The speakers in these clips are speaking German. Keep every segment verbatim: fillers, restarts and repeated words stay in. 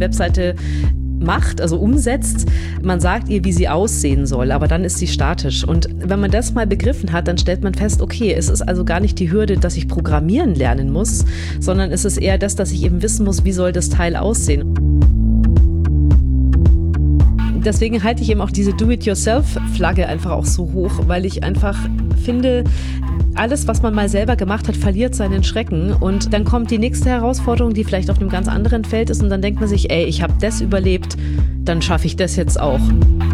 Webseite macht, also umsetzt. Man sagt ihr, wie sie aussehen soll, aber dann ist sie statisch. Und wenn man das mal begriffen hat, dann stellt man fest, okay, es ist also gar nicht die Hürde, dass ich programmieren lernen muss, sondern es ist eher das, dass ich eben wissen muss, wie soll das Teil aussehen. Deswegen halte ich eben auch diese Do-it-yourself-Flagge einfach auch so hoch, weil ich einfach finde, alles, was man mal selber gemacht hat, verliert seinen Schrecken. Und dann kommt die nächste Herausforderung, die vielleicht auf einem ganz anderen Feld ist. Und dann denkt man sich, ey, ich habe das überlebt, dann schaffe ich das jetzt auch.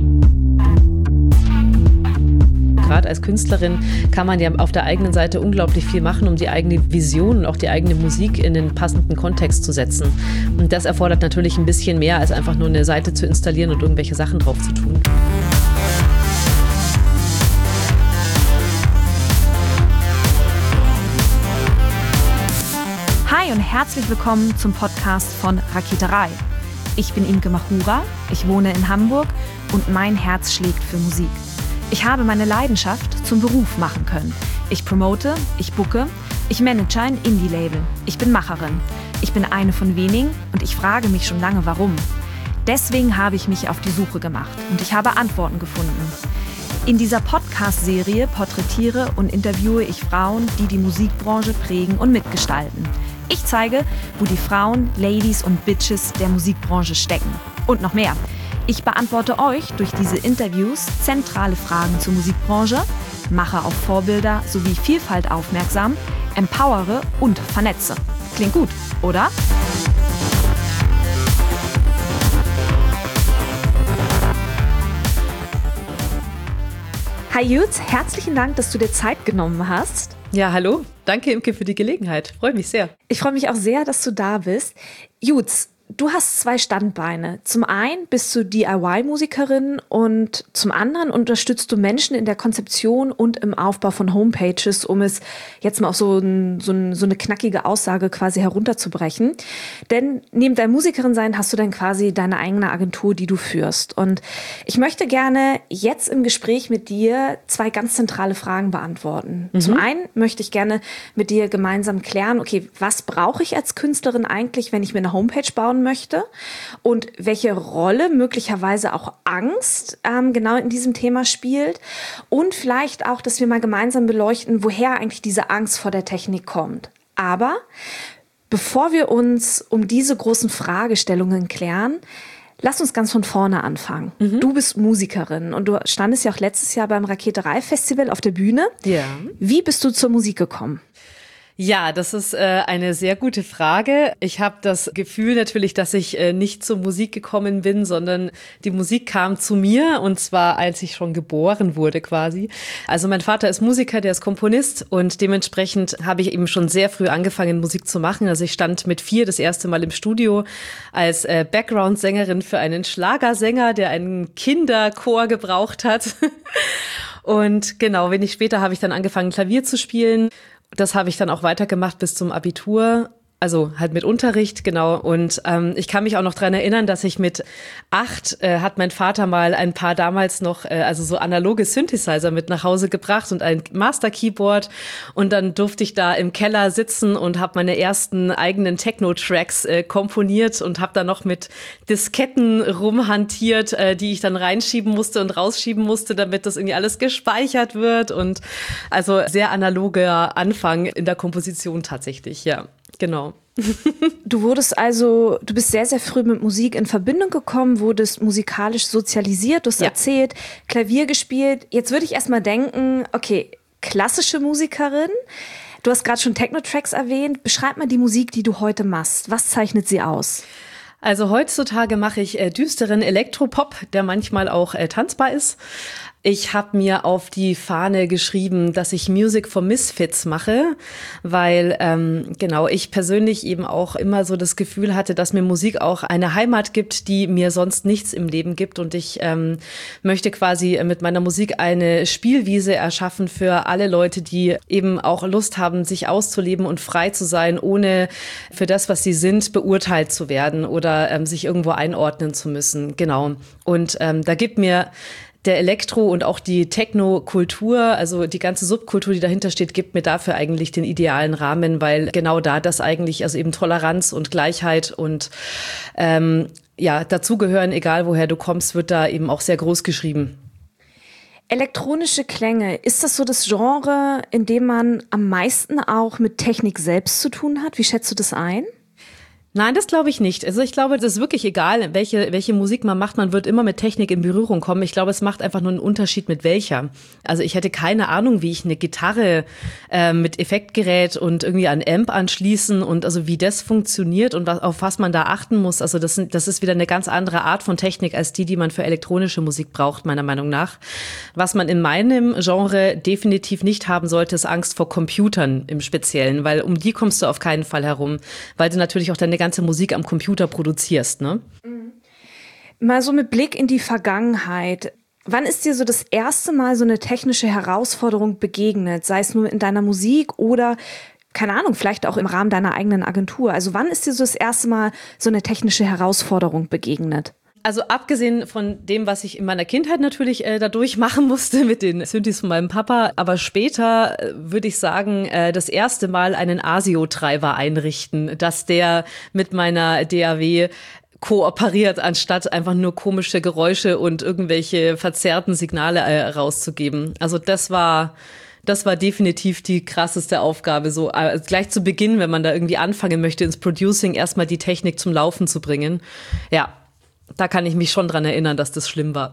Gerade als Künstlerin kann man ja auf der eigenen Seite unglaublich viel machen, um die eigene Vision und auch die eigene Musik in den passenden Kontext zu setzen. Und das erfordert natürlich ein bisschen mehr, als einfach nur eine Seite zu installieren und irgendwelche Sachen drauf zu tun. Hi und herzlich willkommen zum Podcast von Raketerei. Ich bin Imke Machura, ich wohne in Hamburg und mein Herz schlägt für Musik. Ich habe meine Leidenschaft zum Beruf machen können. Ich promote, ich booke, ich manage ein Indie-Label. Ich bin Macherin. Ich bin eine von wenigen und ich frage mich schon lange, warum. Deswegen habe ich mich auf die Suche gemacht und ich habe Antworten gefunden. In dieser Podcast-Serie porträtiere und interviewe ich Frauen, die die Musikbranche prägen und mitgestalten. Ich zeige, wo die Frauen, Ladies und Bitches der Musikbranche stecken. Und noch mehr. Ich beantworte euch durch diese Interviews zentrale Fragen zur Musikbranche, mache auf Vorbilder sowie Vielfalt aufmerksam, empowere und vernetze. Klingt gut, oder? Hi Juts, herzlichen Dank, dass du dir Zeit genommen hast. Ja, hallo. Danke, Imke, für die Gelegenheit. Freue mich sehr. Ich freue mich auch sehr, dass du da bist. Juts, du hast zwei Standbeine. Zum einen bist du D I Y-Musikerin und zum anderen unterstützt du Menschen in der Konzeption und im Aufbau von Homepages, um es jetzt mal auf so, ein, so, ein, so eine knackige Aussage quasi herunterzubrechen. Denn neben deinem Musikerin sein hast du dann quasi deine eigene Agentur, die du führst. Und ich möchte gerne jetzt im Gespräch mit dir zwei ganz zentrale Fragen beantworten. Mhm. Zum einen möchte ich gerne mit dir gemeinsam klären, okay, was brauche ich als Künstlerin eigentlich, wenn ich mir eine Homepage bauen möchte und welche Rolle möglicherweise auch Angst ähm, genau in diesem Thema spielt und vielleicht auch, dass wir mal gemeinsam beleuchten, woher eigentlich diese Angst vor der Technik kommt. Aber bevor wir uns um diese großen Fragestellungen klären, lass uns ganz von vorne anfangen. Mhm. Du bist Musikerin und du standest ja auch letztes Jahr beim Raketerei-Festival auf der Bühne. Ja. Wie bist du zur Musik gekommen? Ja, das ist äh, eine sehr gute Frage. Ich habe das Gefühl natürlich, dass ich äh, nicht zur Musik gekommen bin, sondern die Musik kam zu mir, und zwar als ich schon geboren wurde quasi. Also mein Vater ist Musiker, der ist Komponist, und dementsprechend habe ich eben schon sehr früh angefangen, Musik zu machen. Also ich stand mit vier das erste Mal im Studio als äh, Background-Sängerin für einen Schlagersänger, der einen Kinderchor gebraucht hat. Und genau, wenig später habe ich dann angefangen, Klavier zu spielen. Das habe ich dann auch weitergemacht bis zum Abitur, also halt mit Unterricht, genau. Und ähm, ich kann mich auch noch dran erinnern, dass ich mit acht äh, hat mein Vater mal ein paar damals noch, äh, also so analoge Synthesizer mit nach Hause gebracht und ein Master-Keyboard. Und dann durfte ich da im Keller sitzen und habe meine ersten eigenen Techno-Tracks äh, komponiert und habe da noch mit Disketten rumhantiert, äh, die ich dann reinschieben musste und rausschieben musste, damit das irgendwie alles gespeichert wird. Und also sehr analoger Anfang in der Komposition tatsächlich, ja. Genau. Du wurdest also, du bist sehr, sehr früh mit Musik in Verbindung gekommen, wurdest musikalisch sozialisiert, du hast ja. erzählt, Klavier gespielt. Jetzt würde ich erstmal denken, okay, klassische Musikerin. Du hast gerade schon Techno-Tracks erwähnt. Beschreib mal die Musik, die du heute machst. Was zeichnet sie aus? Also heutzutage mache ich äh, düsteren Elektropop, der manchmal auch äh, tanzbar ist. Ich habe mir auf die Fahne geschrieben, dass ich Music for Misfits mache, weil ähm, genau ich persönlich eben auch immer so das Gefühl hatte, dass mir Musik auch eine Heimat gibt, die mir sonst nichts im Leben gibt. Und ich ähm, möchte quasi mit meiner Musik eine Spielwiese erschaffen für alle Leute, die eben auch Lust haben, sich auszuleben und frei zu sein, ohne für das, was sie sind, beurteilt zu werden oder ähm, sich irgendwo einordnen zu müssen. Genau. Und ähm, da gibt mir der Elektro- und auch die Techno-Kultur, also die ganze Subkultur, die dahinter steht, gibt mir dafür eigentlich den idealen Rahmen, weil genau da das eigentlich, also eben Toleranz und Gleichheit und ähm, ja, dazugehören, egal woher du kommst, wird da eben auch sehr groß geschrieben. Elektronische Klänge, ist das so das Genre, in dem man am meisten auch mit Technik selbst zu tun hat? Wie schätzt du das ein? Nein, das glaube ich nicht. Also ich glaube, das ist wirklich egal, welche, welche Musik man macht. Man wird immer mit Technik in Berührung kommen. Ich glaube, es macht einfach nur einen Unterschied mit welcher. Also ich hätte keine Ahnung, wie ich eine Gitarre äh, mit Effektgerät und irgendwie an Amp anschließen und also wie das funktioniert und was, auf was man da achten muss. Also das, sind, das ist wieder eine ganz andere Art von Technik als die, die man für elektronische Musik braucht, meiner Meinung nach. Was man in meinem Genre definitiv nicht haben sollte, ist Angst vor Computern im Speziellen, weil um die kommst du auf keinen Fall herum, weil du natürlich auch deine ganze Musik am Computer produzierst, ne? Mal so mit Blick in die Vergangenheit. Wann ist dir so das erste Mal so eine technische Herausforderung begegnet? Sei es nur in deiner Musik oder, keine Ahnung, vielleicht auch im Rahmen deiner eigenen Agentur. Also wann ist dir so das erste Mal so eine technische Herausforderung begegnet? Also abgesehen von dem, was ich in meiner Kindheit natürlich äh, dadurch machen musste mit den Synthes von meinem Papa, aber später äh, würde ich sagen, äh, das erste Mal einen ASIO-Treiber einrichten, dass der mit meiner D A W kooperiert, anstatt einfach nur komische Geräusche und irgendwelche verzerrten Signale äh, rauszugeben. Also das war... Das war definitiv die krasseste Aufgabe, so äh, gleich zu Beginn, wenn man da irgendwie anfangen möchte, ins Producing erstmal die Technik zum Laufen zu bringen. Ja, da kann ich mich schon dran erinnern, dass das schlimm war.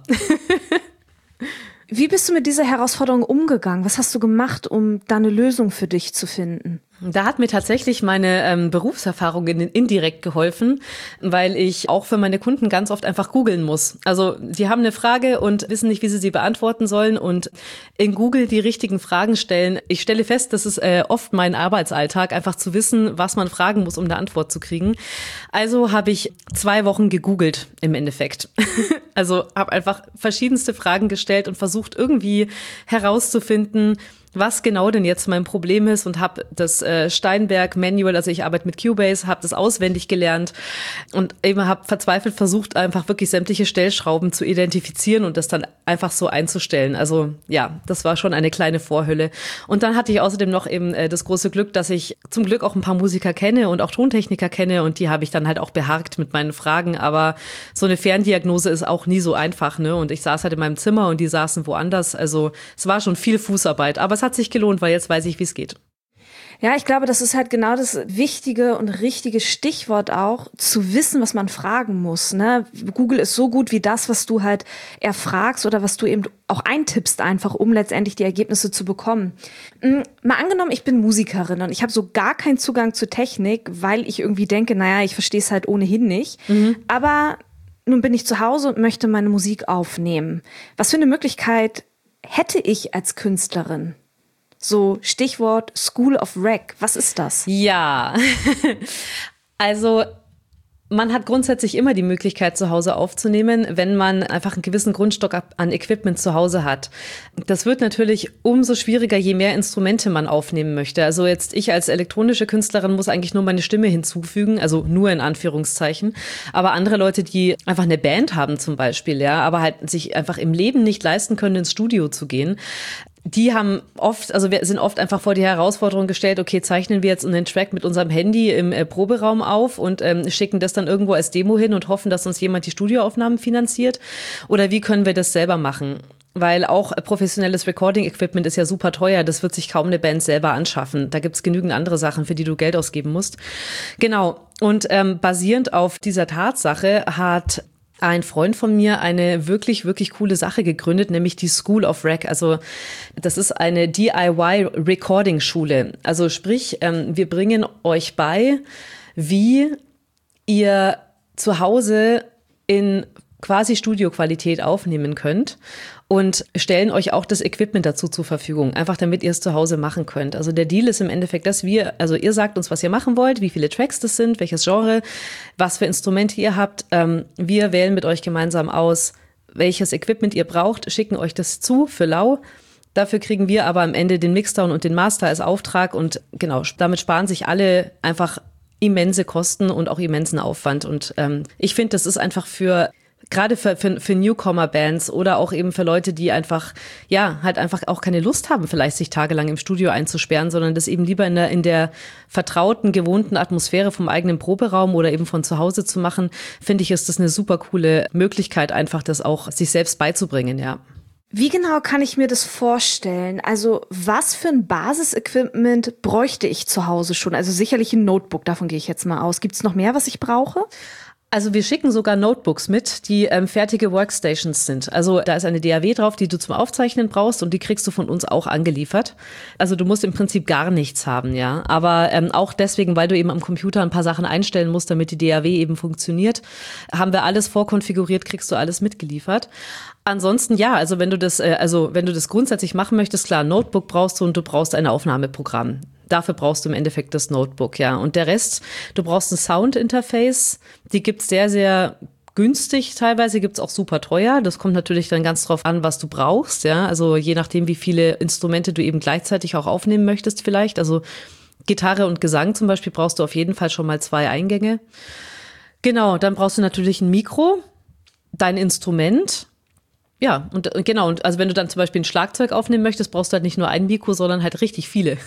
Wie bist du mit dieser Herausforderung umgegangen? Was hast du gemacht, um da eine Lösung für dich zu finden? Da hat mir tatsächlich meine ähm, Berufserfahrung in, indirekt geholfen, weil ich auch für meine Kunden ganz oft einfach googeln muss. Also die haben eine Frage und wissen nicht, wie sie sie beantworten sollen und in Google die richtigen Fragen stellen. Ich stelle fest, das ist äh, oft mein Arbeitsalltag, einfach zu wissen, was man fragen muss, um eine Antwort zu kriegen. Also habe ich zwei Wochen gegoogelt im Endeffekt. Also habe einfach verschiedenste Fragen gestellt und versucht irgendwie herauszufinden, was genau denn jetzt mein Problem ist und habe das äh, Steinberg Manual, also ich arbeite mit Cubase, habe das auswendig gelernt und eben habe verzweifelt versucht, einfach wirklich sämtliche Stellschrauben zu identifizieren und das dann einfach so einzustellen. Also ja, das war schon eine kleine Vorhölle. Und dann hatte ich außerdem noch eben äh, das große Glück, dass ich zum Glück auch ein paar Musiker kenne und auch Tontechniker kenne und die habe ich dann halt auch beharkt mit meinen Fragen. Aber so eine Ferndiagnose ist auch nie so einfach, ne? Und ich saß halt in meinem Zimmer und die saßen woanders. Also es war schon viel Fußarbeit, aber es hat sich gelohnt, weil jetzt weiß ich, wie es geht. Ja, ich glaube, das ist halt genau das wichtige und richtige Stichwort auch, zu wissen, was man fragen muss, ne? Google ist so gut wie das, was du halt erfragst oder was du eben auch eintippst einfach, um letztendlich die Ergebnisse zu bekommen. Mal angenommen, ich bin Musikerin und ich habe so gar keinen Zugang zur Technik, weil ich irgendwie denke, naja, ich verstehe es halt ohnehin nicht. Mhm. Aber nun bin ich zu Hause und möchte meine Musik aufnehmen. Was für eine Möglichkeit hätte ich als Künstlerin? So Stichwort School of Rec. Was ist das? Ja, also man hat grundsätzlich immer die Möglichkeit, zu Hause aufzunehmen, wenn man einfach einen gewissen Grundstock an Equipment zu Hause hat. Das wird natürlich umso schwieriger, je mehr Instrumente man aufnehmen möchte. Also jetzt ich als elektronische Künstlerin muss eigentlich nur meine Stimme hinzufügen, also nur in Anführungszeichen. Aber andere Leute, die einfach eine Band haben zum Beispiel, ja, aber halt sich einfach im Leben nicht leisten können, ins Studio zu gehen, die haben oft, also wir sind oft einfach vor die Herausforderung gestellt, okay, zeichnen wir jetzt einen Track mit unserem Handy im äh, Proberaum auf und ähm, schicken das dann irgendwo als Demo hin und hoffen, dass uns jemand die Studioaufnahmen finanziert? Oder wie können wir das selber machen? Weil auch professionelles Recording-Equipment ist ja super teuer. Das wird sich kaum eine Band selber anschaffen. Da gibt's genügend andere Sachen, für die du Geld ausgeben musst. Genau. Und ähm, basierend auf dieser Tatsache hat ein Freund von mir eine wirklich, wirklich coole Sache gegründet, nämlich die School of Rec. Also das ist eine D I Y-Recording-Schule. Also sprich, ähm, wir bringen euch bei, wie ihr zu Hause in quasi Studioqualität aufnehmen könnt und stellen euch auch das Equipment dazu zur Verfügung, einfach damit ihr es zu Hause machen könnt. Also der Deal ist im Endeffekt, dass wir, also ihr sagt uns, was ihr machen wollt, wie viele Tracks das sind, welches Genre, was für Instrumente ihr habt. Ähm, wir wählen mit euch gemeinsam aus, welches Equipment ihr braucht, schicken euch das zu für lau. Dafür kriegen wir aber am Ende den Mixdown und den Master als Auftrag und genau, damit sparen sich alle einfach immense Kosten und auch immensen Aufwand. Und ähm, ich finde, das ist einfach für Gerade für, für, für Newcomer-Bands oder auch eben für Leute, die einfach, ja, halt einfach auch keine Lust haben, vielleicht sich tagelang im Studio einzusperren, sondern das eben lieber in der, in der vertrauten, gewohnten Atmosphäre vom eigenen Proberaum oder eben von zu Hause zu machen, finde ich, ist das eine super coole Möglichkeit, einfach das auch sich selbst beizubringen, ja. Wie genau kann ich mir das vorstellen? Also was für ein Basisequipment bräuchte ich zu Hause schon? Also sicherlich ein Notebook, davon gehe ich jetzt mal aus. Gibt es noch mehr, was ich brauche? Also wir schicken sogar Notebooks mit, die ähm, fertige Workstations sind. Also da ist eine D A W drauf, die du zum Aufzeichnen brauchst und die kriegst du von uns auch angeliefert. Also du musst im Prinzip gar nichts haben, ja. Aber ähm, auch deswegen, weil du eben am Computer ein paar Sachen einstellen musst, damit die D A W eben funktioniert, haben wir alles vorkonfiguriert, kriegst du alles mitgeliefert. Ansonsten ja, also wenn du das, äh, also wenn du das grundsätzlich machen möchtest, klar, ein Notebook brauchst du und du brauchst ein Aufnahmeprogramm. Dafür brauchst du im Endeffekt das Notebook, ja. Und der Rest, du brauchst ein Sound-Interface. Die gibt's sehr, sehr günstig. Teilweise gibt's auch super teuer. Das kommt natürlich dann ganz drauf an, was du brauchst, ja. Also je nachdem, wie viele Instrumente du eben gleichzeitig auch aufnehmen möchtest vielleicht. Also Gitarre und Gesang zum Beispiel brauchst du auf jeden Fall schon mal zwei Eingänge. Genau, dann brauchst du natürlich ein Mikro, dein Instrument. Ja, und genau, und also wenn du dann zum Beispiel ein Schlagzeug aufnehmen möchtest, brauchst du halt nicht nur ein Mikro, sondern halt richtig viele.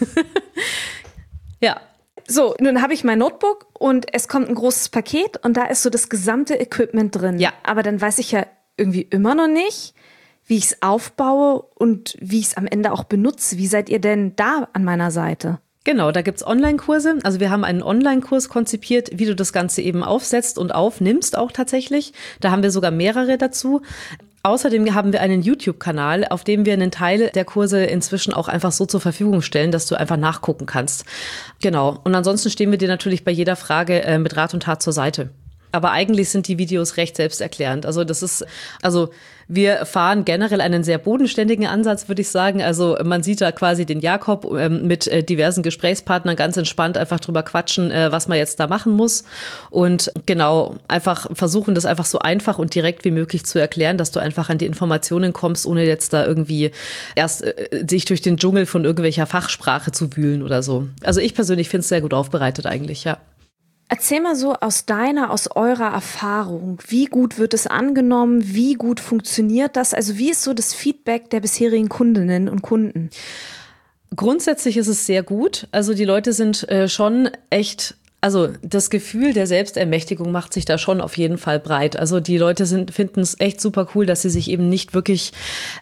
Ja. So, nun habe ich mein Notebook und es kommt ein großes Paket und da ist so das gesamte Equipment drin. Ja. Aber dann weiß ich ja irgendwie immer noch nicht, wie ich es aufbaue und wie ich es am Ende auch benutze. Wie seid ihr denn da an meiner Seite? Genau, da gibt's Online-Kurse. Also wir haben einen Online-Kurs konzipiert, wie du das Ganze eben aufsetzt und aufnimmst auch tatsächlich. Da haben wir sogar mehrere dazu. Außerdem haben wir einen YouTube-Kanal, auf dem wir einen Teil der Kurse inzwischen auch einfach so zur Verfügung stellen, dass du einfach nachgucken kannst. Genau. Und ansonsten stehen wir dir natürlich bei jeder Frage äh, mit Rat und Tat zur Seite. Aber eigentlich sind die Videos recht selbsterklärend. Also das ist, also wir fahren generell einen sehr bodenständigen Ansatz, würde ich sagen. Also man sieht da quasi den Jakob ähm, mit äh, diversen Gesprächspartnern ganz entspannt einfach drüber quatschen, äh, was man jetzt da machen muss. Und genau, einfach versuchen, das einfach so einfach und direkt wie möglich zu erklären, dass du einfach an die Informationen kommst, ohne jetzt da irgendwie erst äh, sich durch den Dschungel von irgendwelcher Fachsprache zu wühlen oder so. Also ich persönlich finde es sehr gut aufbereitet eigentlich, ja. Erzähl mal so aus deiner, aus eurer Erfahrung, wie gut wird es angenommen, wie gut funktioniert das? Also wie ist so das Feedback der bisherigen Kundinnen und Kunden? Grundsätzlich ist es sehr gut. Also die Leute sind äh, schon echt, also das Gefühl der Selbstermächtigung macht sich da schon auf jeden Fall breit. Also die Leute sind finden es echt super cool, dass sie sich eben nicht wirklich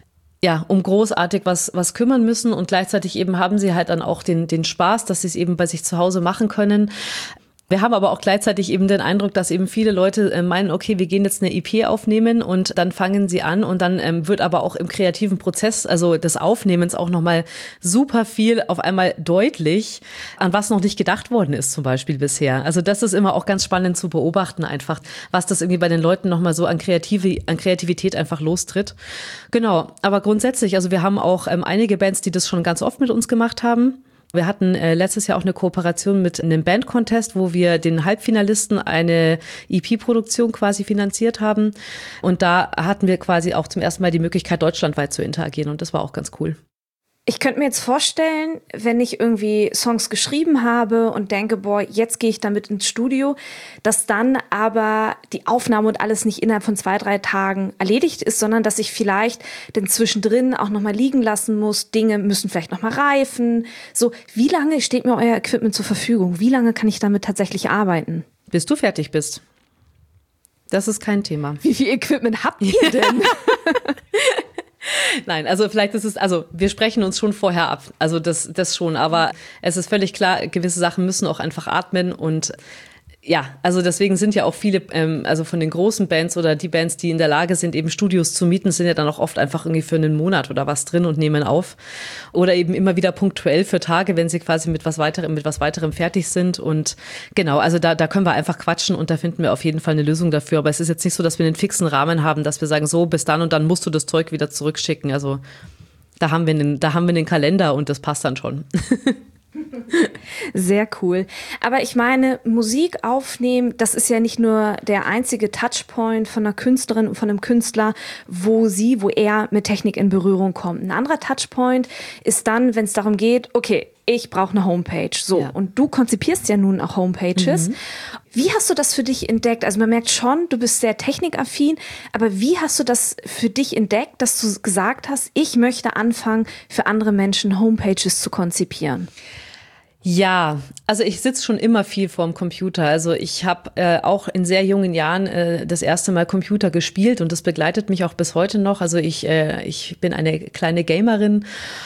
ja, um großartig was, was kümmern müssen und gleichzeitig eben haben sie halt dann auch den, den Spaß, dass sie es eben bei sich zu Hause machen können. Wir haben aber auch gleichzeitig eben den Eindruck, dass eben viele Leute meinen, okay, wir gehen jetzt eine E P aufnehmen und dann fangen sie an und dann ähm, wird aber auch im kreativen Prozess, also des Aufnehmens auch nochmal super viel auf einmal deutlich, an was noch nicht gedacht worden ist zum Beispiel bisher. Also das ist immer auch ganz spannend zu beobachten einfach, was das irgendwie bei den Leuten nochmal so an, Kreative, an Kreativität einfach lostritt. Genau, aber grundsätzlich, also wir haben auch ähm, einige Bands, die das schon ganz oft mit uns gemacht haben. Wir hatten äh, letztes Jahr auch eine Kooperation mit einem Band-Contest, wo wir den Halbfinalisten eine E P-Produktion quasi finanziert haben. Und da hatten wir quasi auch zum ersten Mal die Möglichkeit, deutschlandweit zu interagieren. Und das war auch ganz cool. Ich könnte mir jetzt vorstellen, wenn ich irgendwie Songs geschrieben habe und denke, boah, jetzt gehe ich damit ins Studio, dass dann aber die Aufnahme und alles nicht innerhalb von zwei, drei Tagen erledigt ist, sondern dass ich vielleicht dann zwischendrin auch nochmal liegen lassen muss. Dinge müssen vielleicht nochmal reifen. So, wie lange steht mir euer Equipment zur Verfügung? Wie lange kann ich damit tatsächlich arbeiten? Bis du fertig bist. Das ist kein Thema. Wie viel Equipment habt ihr denn? Nein, also vielleicht ist es, also wir sprechen uns schon vorher ab, also das, das schon, aber es ist völlig klar, gewisse Sachen müssen auch einfach atmen und ja, also deswegen sind ja auch viele, ähm, also von den großen Bands oder die Bands, die in der Lage sind, eben Studios zu mieten, sind ja dann auch oft einfach irgendwie für einen Monat oder was drin und nehmen auf. Oder eben immer wieder punktuell für Tage, wenn sie quasi mit was weiterem, mit was weiterem fertig sind. Und genau, also da, da können wir einfach quatschen und da finden wir auf jeden Fall eine Lösung dafür. Aber es ist jetzt nicht so, dass wir einen fixen Rahmen haben, dass wir sagen, so bis dann und dann musst du das Zeug wieder zurückschicken. Also da haben wir einen, da haben wir einen Kalender und das passt dann schon. Sehr cool. Aber ich meine, Musik aufnehmen, das ist ja nicht nur der einzige Touchpoint von einer Künstlerin und von einem Künstler, wo sie, wo er mit Technik in Berührung kommt. Ein anderer Touchpoint ist dann, wenn es darum geht, okay, ich brauche eine Homepage. So, ja. Und du konzipierst ja nun auch Homepages. Mhm. Wie hast du das für dich entdeckt? Also man merkt schon, du bist sehr technikaffin, aber wie hast du das für dich entdeckt, dass du gesagt hast, ich möchte anfangen, für andere Menschen Homepages zu konzipieren? Ja, also ich sitze schon immer viel vorm Computer. Also ich habe äh, auch in sehr jungen Jahren äh, das erste Mal Computer gespielt und das begleitet mich auch bis heute noch. Also ich, äh, ich bin eine kleine Gamerin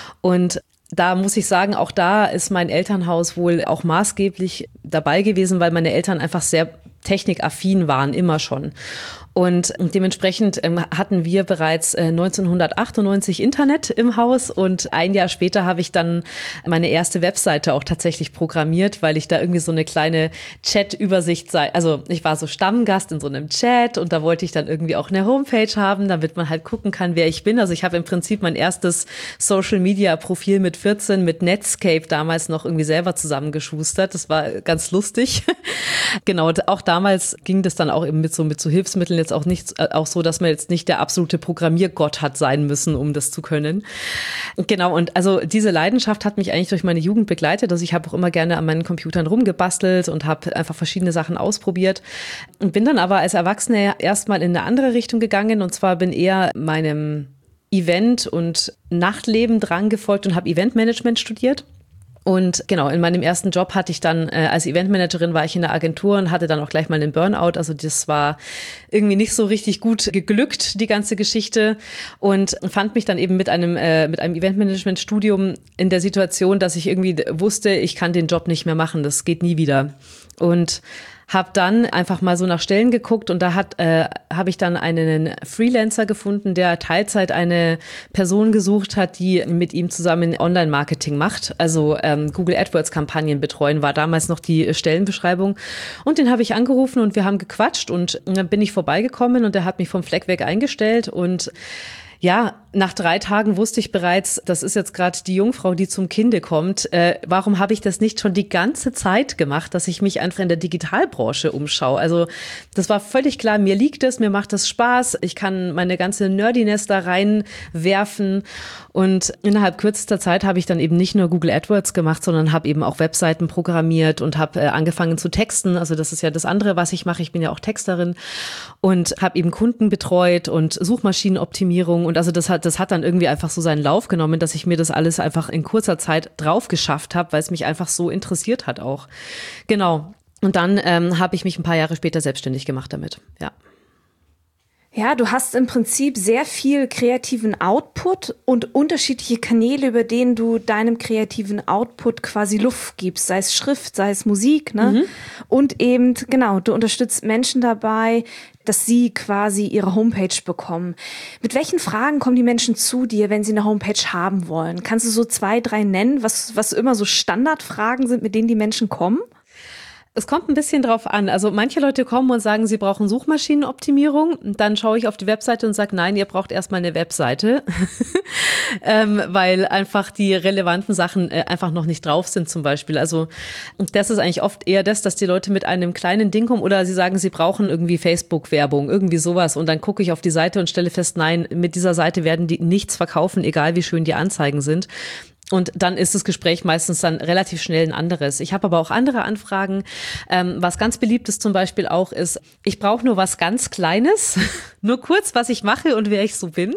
und da muss ich sagen, auch da ist mein Elternhaus wohl auch maßgeblich dabei gewesen, weil meine Eltern einfach sehr technikaffin waren, immer schon. Und dementsprechend ähm, hatten wir bereits äh, neunzehnhundertachtundneunzig Internet im Haus und ein Jahr später habe ich dann meine erste Webseite auch tatsächlich programmiert, weil ich da irgendwie so eine kleine Chat-Übersicht sei. Also ich war so Stammgast in so einem Chat und da wollte ich dann irgendwie auch eine Homepage haben, damit man halt gucken kann, wer ich bin. Also ich habe im Prinzip mein erstes Social-Media-Profil mit vierzehn mit Netscape damals noch irgendwie selber zusammengeschustert. Das war ganz lustig. Genau, auch damals ging das dann auch eben mit so, mit so Hilfsmitteln jetzt auch nicht, auch so, dass man jetzt nicht der absolute Programmiergott hat sein müssen, um das zu können. Genau, und also diese Leidenschaft hat mich eigentlich durch meine Jugend begleitet. Also ich habe auch immer gerne an meinen Computern rumgebastelt und habe einfach verschiedene Sachen ausprobiert und bin dann aber als Erwachsene erstmal in eine andere Richtung gegangen und zwar bin eher meinem Event- und Nachtleben dran gefolgt und habe Eventmanagement studiert. Und genau, in meinem ersten Job hatte ich dann, äh, als Eventmanagerin war ich in der Agentur und hatte dann auch gleich mal einen Burnout. Also das war irgendwie nicht so richtig gut geglückt, die ganze Geschichte. Und fand mich dann eben mit einem, äh, mit einem Eventmanagement-Studium in der Situation, dass ich irgendwie wusste, ich kann den Job nicht mehr machen, das geht nie wieder. Und habe dann einfach mal so nach Stellen geguckt und da hat äh, habe ich dann einen Freelancer gefunden, der Teilzeit eine Person gesucht hat, die mit ihm zusammen Online-Marketing macht. Also ähm, Google AdWords-Kampagnen betreuen war damals noch die Stellenbeschreibung. Und den habe ich angerufen und wir haben gequatscht und dann bin ich vorbeigekommen und der hat mich vom Fleck weg eingestellt und ja, nach drei Tagen wusste ich bereits, das ist jetzt gerade die Jungfrau, die zum Kinde kommt. Äh, warum habe ich das nicht schon die ganze Zeit gemacht, dass ich mich einfach in der Digitalbranche umschaue? Also das war völlig klar, mir liegt es, mir macht das Spaß. Ich kann meine ganze Nerdiness da reinwerfen. Und innerhalb kürzester Zeit habe ich dann eben nicht nur Google AdWords gemacht, sondern habe eben auch Webseiten programmiert und habe äh, angefangen zu texten. Also das ist ja das andere, was ich mache. Ich bin ja auch Texterin und habe eben Kunden betreut und Suchmaschinenoptimierung. Und also das hat, das hat dann irgendwie einfach so seinen Lauf genommen, dass ich mir das alles einfach in kurzer Zeit drauf geschafft habe, weil es mich einfach so interessiert hat auch. Genau. Und dann ähm, habe ich mich ein paar Jahre später selbstständig gemacht damit. Ja. Ja, du hast im Prinzip sehr viel kreativen Output und unterschiedliche Kanäle, über denen du deinem kreativen Output quasi Luft gibst, sei es Schrift, sei es Musik, ne? Mhm. Und eben, genau, du unterstützt Menschen dabei, dass sie quasi ihre Homepage bekommen. Mit welchen Fragen kommen die Menschen zu dir, wenn sie eine Homepage haben wollen? Kannst du so zwei, drei nennen, was, was immer so Standardfragen sind, mit denen die Menschen kommen? Es kommt ein bisschen drauf an. Also manche Leute kommen und sagen, sie brauchen Suchmaschinenoptimierung. Dann schaue ich auf die Webseite und sage, nein, ihr braucht erstmal eine Webseite, ähm, weil einfach die relevanten Sachen äh, einfach noch nicht drauf sind zum Beispiel. Also das ist eigentlich oft eher das, dass die Leute mit einem kleinen Ding kommen oder sie sagen, sie brauchen irgendwie Facebook-Werbung, irgendwie sowas. Und dann gucke ich auf die Seite und stelle fest, nein, mit dieser Seite werden die nichts verkaufen, egal wie schön die Anzeigen sind. Und dann ist das Gespräch meistens dann relativ schnell ein anderes. Ich habe aber auch andere Anfragen. Ähm, was ganz beliebt ist zum Beispiel auch ist, ich brauche nur was ganz Kleines, nur kurz, was ich mache und wer ich so bin.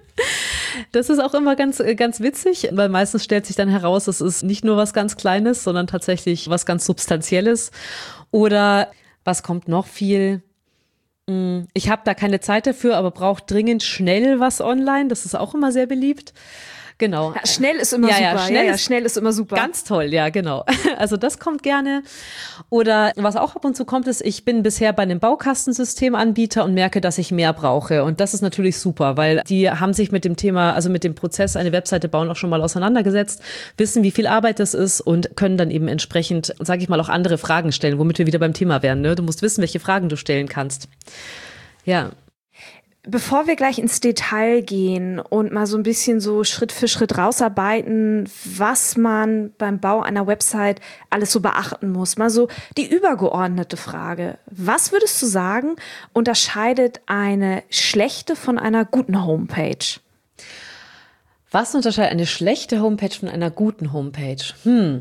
Das ist auch immer ganz, ganz witzig, weil meistens stellt sich dann heraus, es ist nicht nur was ganz Kleines, sondern tatsächlich was ganz Substanzielles. Oder was kommt noch viel? Ich habe da keine Zeit dafür, aber brauche dringend schnell was online. Das ist auch immer sehr beliebt. Genau. Ja, schnell ist immer ja, super. Ja, schnell, ja, ja, ist schnell ist immer super. Ganz toll, ja, genau. Also das kommt gerne. Oder was auch ab und zu kommt, ist, ich bin bisher bei einem Baukastensystemanbieter und merke, dass ich mehr brauche. Und das ist natürlich super, weil die haben sich mit dem Thema, also mit dem Prozess, eine Webseite bauen, auch schon mal auseinandergesetzt, wissen, wie viel Arbeit das ist und können dann eben entsprechend, sage ich mal, auch andere Fragen stellen, womit wir wieder beim Thema wären. Ne? Du musst wissen, welche Fragen du stellen kannst. Ja. Bevor wir gleich ins Detail gehen und mal so ein bisschen so Schritt für Schritt rausarbeiten, was man beim Bau einer Website alles so beachten muss, mal so die übergeordnete Frage. Was würdest du sagen, unterscheidet eine schlechte von einer guten Homepage? Was unterscheidet eine schlechte Homepage von einer guten Homepage? Hm.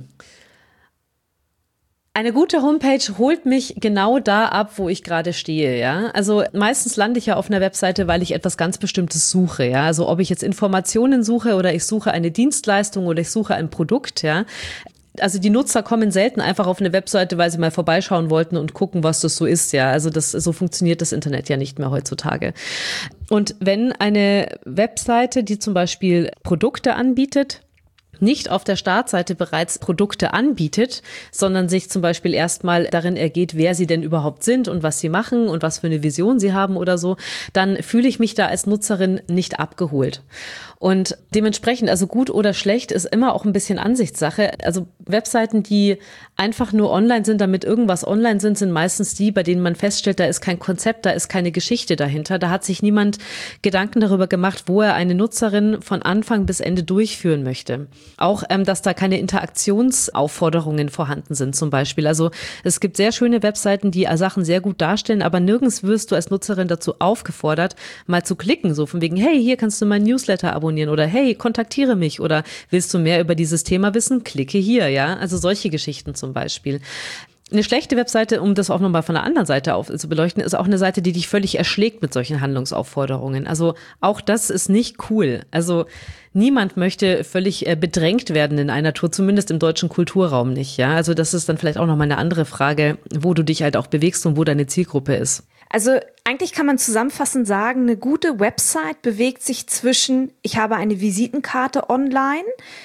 Eine gute Homepage holt mich genau da ab, wo ich gerade stehe, ja. Also meistens lande ich ja auf einer Webseite, weil ich etwas ganz Bestimmtes suche, ja. Also ob ich jetzt Informationen suche oder ich suche eine Dienstleistung oder ich suche ein Produkt, ja. Also die Nutzer kommen selten einfach auf eine Webseite, weil sie mal vorbeischauen wollten und gucken, was das so ist, ja. Also das, so funktioniert das Internet ja nicht mehr heutzutage. Und wenn eine Webseite, die zum Beispiel Produkte anbietet, nicht auf der Startseite bereits Produkte anbietet, sondern sich zum Beispiel erstmal darin ergeht, wer sie denn überhaupt sind und was sie machen und was für eine Vision sie haben oder so, dann fühle ich mich da als Nutzerin nicht abgeholt. Und dementsprechend, also gut oder schlecht, ist immer auch ein bisschen Ansichtssache. Also Webseiten, die einfach nur online sind, damit irgendwas online sind, sind meistens die, bei denen man feststellt, da ist kein Konzept, da ist keine Geschichte dahinter. Da hat sich niemand Gedanken darüber gemacht, wo er eine Nutzerin von Anfang bis Ende durchführen möchte. Auch, ähm, dass da keine Interaktionsaufforderungen vorhanden sind zum Beispiel. Also es gibt sehr schöne Webseiten, die Sachen sehr gut darstellen, aber nirgends wirst du als Nutzerin dazu aufgefordert, mal zu klicken, so von wegen, hey, hier kannst du meinen Newsletter abonnieren oder hey, kontaktiere mich oder willst du mehr über dieses Thema wissen? Klicke hier, ja. Also solche Geschichten zum Beispiel. Eine schlechte Webseite, um das auch nochmal von der anderen Seite auf zu beleuchten, ist auch eine Seite, die dich völlig erschlägt mit solchen Handlungsaufforderungen. Also auch das ist nicht cool. Also niemand möchte völlig bedrängt werden in einer Tour, zumindest im deutschen Kulturraum nicht. Ja, also das ist dann vielleicht auch nochmal eine andere Frage, wo du dich halt auch bewegst und wo deine Zielgruppe ist. Also eigentlich kann man zusammenfassend sagen, eine gute Website bewegt sich zwischen, ich habe eine Visitenkarte online,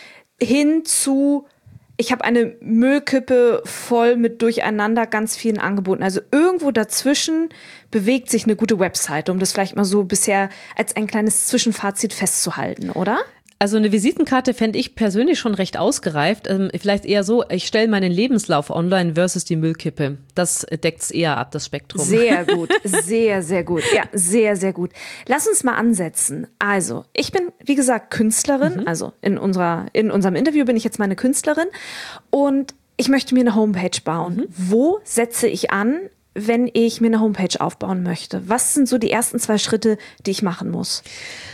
hin zu, ich habe eine Müllkippe voll mit durcheinander ganz vielen Angeboten. Also irgendwo dazwischen bewegt sich eine gute Website, um das vielleicht mal so bisher als ein kleines Zwischenfazit festzuhalten, oder? Also eine Visitenkarte fände ich persönlich schon recht ausgereift. Ähm, vielleicht eher so, ich stelle meinen Lebenslauf online versus die Müllkippe. Das deckt es eher ab, das Spektrum. Sehr gut, sehr, sehr gut. Ja, sehr, sehr gut. Lass uns mal ansetzen. Also, ich bin, wie gesagt, Künstlerin. Mhm. Also in unserer, in unserem Interview bin ich jetzt meine Künstlerin. Und ich möchte mir eine Homepage bauen. Mhm. Wo setze ich an, wenn ich mir eine Homepage aufbauen möchte? Was sind so die ersten zwei Schritte, die ich machen muss?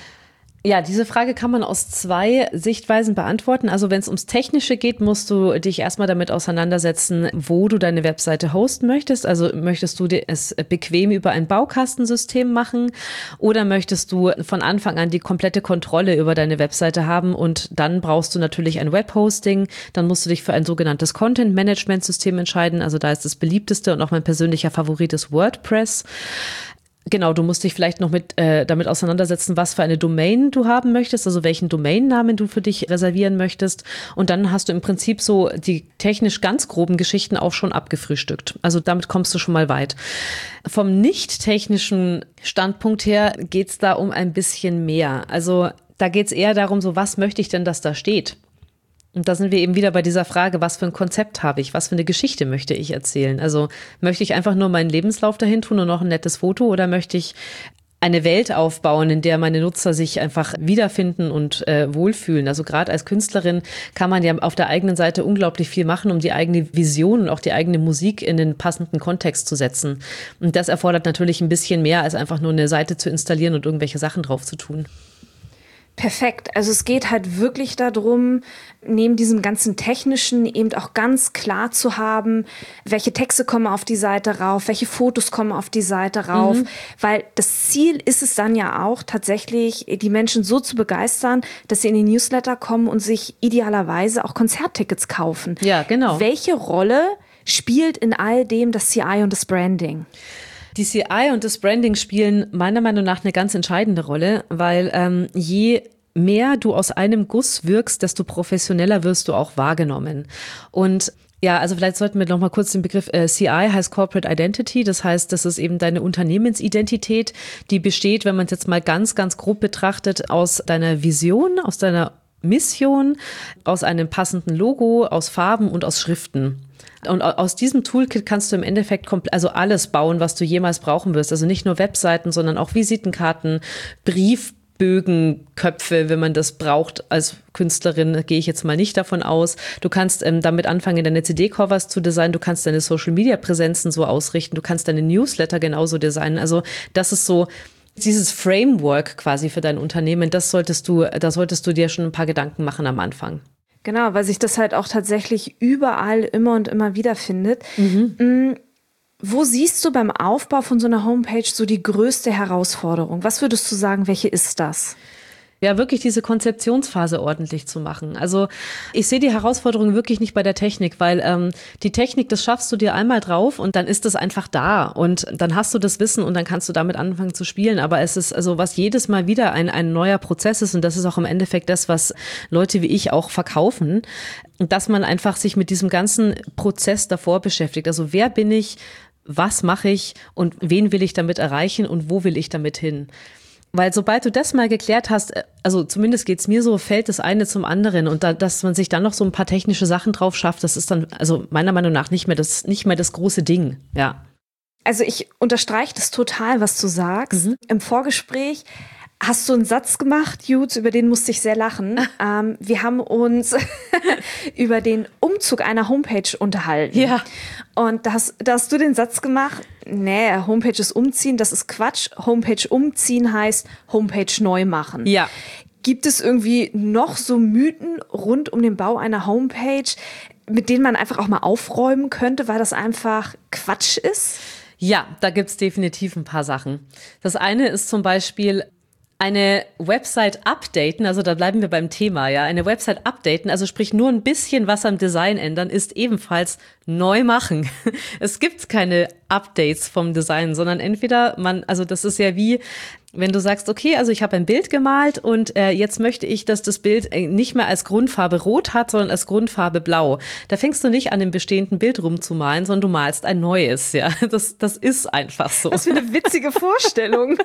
Ja, diese Frage kann man aus zwei Sichtweisen beantworten. Also wenn es ums Technische geht, musst du dich erstmal damit auseinandersetzen, wo du deine Webseite hosten möchtest. Also möchtest du es bequem über ein Baukastensystem machen oder möchtest du von Anfang an die komplette Kontrolle über deine Webseite haben und dann brauchst du natürlich ein Webhosting. Dann musst du dich für ein sogenanntes Content-Management-System entscheiden. Also da ist das beliebteste und auch mein persönlicher Favorit ist WordPress. Genau, du musst dich vielleicht noch mit äh, damit auseinandersetzen, was für eine Domain du haben möchtest, also welchen Domainnamen du für dich reservieren möchtest. Und dann hast du im Prinzip so die technisch ganz groben Geschichten auch schon abgefrühstückt. Also damit kommst du schon mal weit. Vom nicht technischen Standpunkt her geht's da um ein bisschen mehr. Also da geht's eher darum, so was möchte ich denn, dass da steht? Und da sind wir eben wieder bei dieser Frage, was für ein Konzept habe ich, was für eine Geschichte möchte ich erzählen? Also möchte ich einfach nur meinen Lebenslauf dahin tun und noch ein nettes Foto oder möchte ich eine Welt aufbauen, in der meine Nutzer sich einfach wiederfinden und äh, wohlfühlen? Also gerade als Künstlerin kann man ja auf der eigenen Seite unglaublich viel machen, um die eigene Vision und auch die eigene Musik in den passenden Kontext zu setzen. Und das erfordert natürlich ein bisschen mehr, als einfach nur eine Seite zu installieren und irgendwelche Sachen drauf zu tun. Perfekt. Also es geht halt wirklich darum, neben diesem ganzen Technischen eben auch ganz klar zu haben, welche Texte kommen auf die Seite rauf, welche Fotos kommen auf die Seite rauf, mhm. weil das Ziel ist es dann ja auch tatsächlich, die Menschen so zu begeistern, dass sie in die Newsletter kommen und sich idealerweise auch Konzerttickets kaufen. Ja, genau. Welche Rolle spielt in all dem das C I und das Branding? Die C I und das Branding spielen meiner Meinung nach eine ganz entscheidende Rolle, weil ähm, je mehr du aus einem Guss wirkst, desto professioneller wirst du auch wahrgenommen. Und ja, also vielleicht sollten wir noch mal kurz den Begriff äh, C I heißt Corporate Identity. Das heißt, das ist eben deine Unternehmensidentität, die besteht, wenn man es jetzt mal ganz, ganz grob betrachtet, aus deiner Vision, aus deiner Mission, aus einem passenden Logo, aus Farben und aus Schriften. Und aus diesem Toolkit kannst du im Endeffekt komplett, also alles bauen, was du jemals brauchen wirst. Also nicht nur Webseiten, sondern auch Visitenkarten, Briefbögen, Köpfe, wenn man das braucht. Als Künstlerin gehe ich jetzt mal nicht davon aus. Du kannst ähm, damit anfangen, deine C D-Covers zu designen. Du kannst deine Social-Media-Präsenzen so ausrichten. Du kannst deine Newsletter genauso designen. Also das ist so Dieses Framework quasi für dein Unternehmen, das solltest du, da solltest du dir schon ein paar Gedanken machen am Anfang. Genau, weil sich das halt auch tatsächlich überall immer und immer wieder findet. Mhm. Wo siehst du beim Aufbau von so einer Homepage so die größte Herausforderung? Was würdest du sagen, welche ist das? Ja, wirklich diese Konzeptionsphase ordentlich zu machen. Also ich sehe die Herausforderung wirklich nicht bei der Technik, weil ähm, die Technik, das schaffst du dir einmal drauf und dann ist es einfach da und dann hast du das Wissen und dann kannst du damit anfangen zu spielen. Aber es ist also, was jedes Mal wieder ein, ein neuer Prozess ist und das ist auch im Endeffekt das, was Leute wie ich auch verkaufen, dass man einfach sich mit diesem ganzen Prozess davor beschäftigt. Also wer bin ich, was mache ich und wen will ich damit erreichen und wo will ich damit hin? Weil sobald du das mal geklärt hast, also zumindest geht's mir so, fällt das eine zum anderen und da, dass man sich dann noch so ein paar technische Sachen drauf schafft, das ist dann also meiner Meinung nach nicht mehr das, nicht mehr das große Ding, ja. Also ich unterstreiche das total, was du sagst. Mhm. Im Vorgespräch hast du einen Satz gemacht, Jutz, über den musste ich sehr lachen. ähm, wir haben uns über den Umzug einer Homepage unterhalten. Ja. Und da hast, da hast du den Satz gemacht, nee, Homepage ist umziehen, das ist Quatsch. Homepage umziehen heißt Homepage neu machen. Ja. Gibt es irgendwie noch so Mythen rund um den Bau einer Homepage, mit denen man einfach auch mal aufräumen könnte, weil das einfach Quatsch ist? Ja, da gibt's definitiv ein paar Sachen. Das eine ist zum Beispiel eine Website updaten, also da bleiben wir beim Thema, ja, eine Website updaten, also sprich nur ein bisschen was am Design ändern, ist ebenfalls neu machen. Es gibt keine Updates vom Design, sondern entweder man, also das ist ja wie, wenn du sagst, okay, also ich habe ein Bild gemalt und äh, jetzt möchte ich, dass das Bild nicht mehr als Grundfarbe rot hat, sondern als Grundfarbe blau. Da fängst du nicht an dem bestehenden Bild rumzumalen, sondern du malst ein neues, ja. Das, das ist einfach so. Was für eine witzige Vorstellung.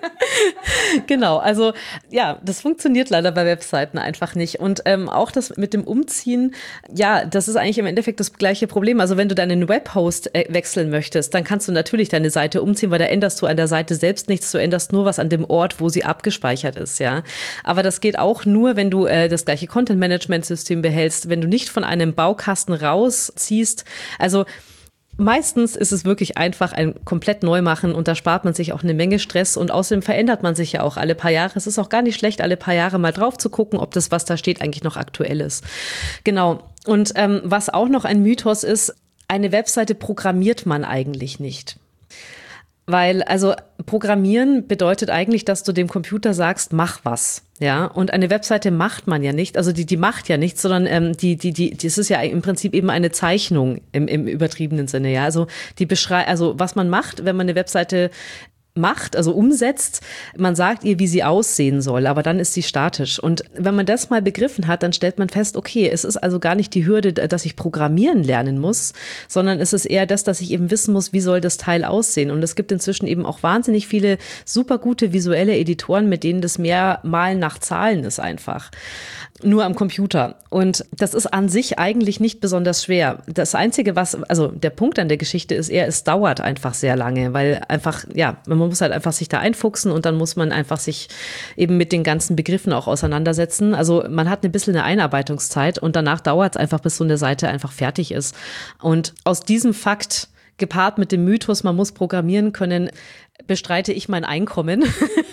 Genau, also ja, das funktioniert leider bei Webseiten einfach nicht. Und ähm, auch das mit dem Umziehen, ja, das ist eigentlich im Endeffekt das gleiche Problem. Also wenn du deinen Webhost äh, wechseln möchtest, dann kannst du natürlich deine Seite umziehen, weil da änderst du an der Seite selbst nichts, du änderst nur was an dem Ort, wo sie abgespeichert ist, ja. Aber das geht auch nur, wenn du äh, das gleiche Content-Management-System behältst, wenn du nicht von einem Baukasten rausziehst. Also meistens ist es wirklich einfach ein komplett Neumachen und da spart man sich auch eine Menge Stress und außerdem verändert man sich ja auch alle paar Jahre. Es ist auch gar nicht schlecht, alle paar Jahre mal drauf zu gucken, ob das, was da steht, eigentlich noch aktuell ist. Genau. Und ähm, was auch noch ein Mythos ist, eine Webseite programmiert man eigentlich nicht. Weil, also Programmieren bedeutet eigentlich, dass du dem Computer sagst, mach was, ja. Und eine Webseite macht man ja nicht, also die die macht ja nichts, sondern ähm, die die die das ist ja im Prinzip eben eine Zeichnung im im übertriebenen Sinne, ja. Also die beschreibt, also was man macht, wenn man eine Webseite macht, also umsetzt, man sagt ihr, wie sie aussehen soll, aber dann ist sie statisch. Und wenn man das mal begriffen hat, dann stellt man fest, okay, es ist also gar nicht die Hürde, dass ich programmieren lernen muss, sondern es ist eher das, dass ich eben wissen muss, wie soll das Teil aussehen. Und es gibt inzwischen eben auch wahnsinnig viele super gute visuelle Editoren, mit denen das mehr Malen nach Zahlen ist einfach. Nur am Computer. Und das ist an sich eigentlich nicht besonders schwer. Das Einzige, was, also der Punkt an der Geschichte ist eher, es dauert einfach sehr lange, weil einfach, ja, man muss halt einfach sich da einfuchsen und dann muss man einfach sich eben mit den ganzen Begriffen auch auseinandersetzen. Also man hat ein bisschen eine Einarbeitungszeit und danach dauert es einfach, bis so eine Seite einfach fertig ist. Und aus diesem Fakt, gepaart mit dem Mythos, man muss programmieren können, bestreite ich mein Einkommen.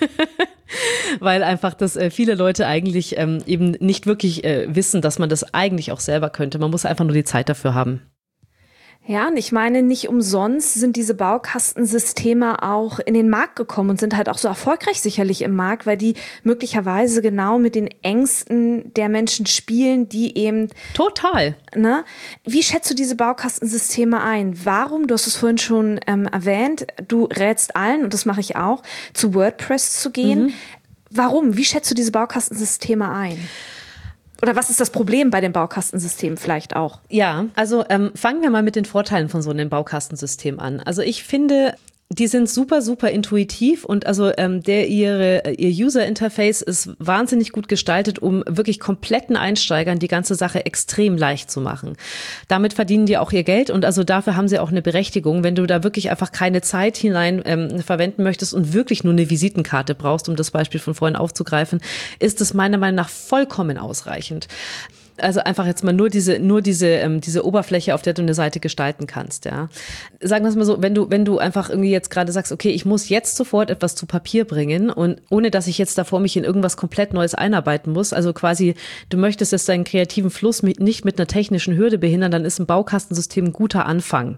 Weil einfach das äh, viele Leute eigentlich ähm, eben nicht wirklich äh, wissen, dass man das eigentlich auch selber könnte. Man muss einfach nur die Zeit dafür haben. Ja, und ich meine, nicht umsonst sind diese Baukastensysteme auch in den Markt gekommen und sind halt auch so erfolgreich sicherlich im Markt, weil die möglicherweise genau mit den Ängsten der Menschen spielen, die eben... Total. Ne? Wie schätzt du diese Baukastensysteme ein? Warum, du hast es vorhin schon ähm, erwähnt, du rätst allen, und das mache ich auch, zu WordPress zu gehen. Mhm. Warum? Wie schätzt du diese Baukastensysteme ein? Oder was ist das Problem bei den Baukastensystemen vielleicht auch? Ja, also ähm, fangen wir mal mit den Vorteilen von so einem Baukastensystem an. Also ich finde, die sind super, super intuitiv und also ähm, der ihre ihr User-Interface ist wahnsinnig gut gestaltet, um wirklich kompletten Einsteigern die ganze Sache extrem leicht zu machen. Damit verdienen die auch ihr Geld und also dafür haben sie auch eine Berechtigung. Wenn du da wirklich einfach keine Zeit hinein ähm, verwenden möchtest und wirklich nur eine Visitenkarte brauchst, um das Beispiel von vorhin aufzugreifen, ist es meiner Meinung nach vollkommen ausreichend. Also einfach jetzt mal nur diese, nur diese, ähm, diese Oberfläche, auf der du eine Seite gestalten kannst, ja. Sagen wir es mal so, wenn du, wenn du einfach irgendwie jetzt gerade sagst, okay, ich muss jetzt sofort etwas zu Papier bringen und ohne, dass ich jetzt davor mich in irgendwas komplett Neues einarbeiten muss, also quasi, du möchtest jetzt deinen kreativen Fluss mit, nicht mit einer technischen Hürde behindern, dann ist ein Baukastensystem ein guter Anfang.